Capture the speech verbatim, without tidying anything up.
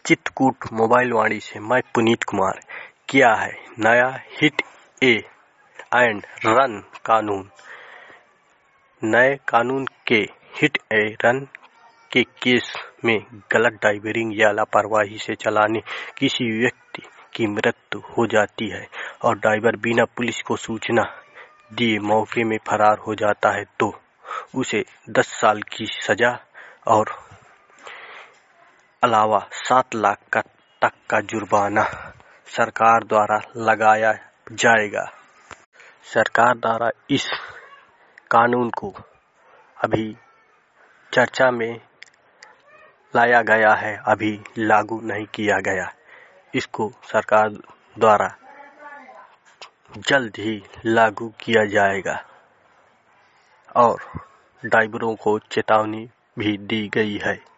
Chitrakoot mobile वाणी से मैं पुनीत कुमार। क्या है नया हिट ए एंड रन कानून। नए कानून के हिट ए रन के केस में गलत ड्राइविंग या लापरवाही से चलाने किसी व्यक्ति की मृत्यु हो जाती है और ड्राइवर बिना पुलिस को सूचना दिए मौके में फरार हो जाता है तो उसे दस साल की सजा और अलावा सात लाख का तक का जुर्माना सरकार द्वारा लगाया जाएगा। सरकार द्वारा इस कानून को अभी चर्चा में लाया गया है, अभी लागू नहीं किया गया। इसको सरकार द्वारा जल्द ही लागू किया जाएगा और ड्राइवरों को चेतावनी भी दी गई है।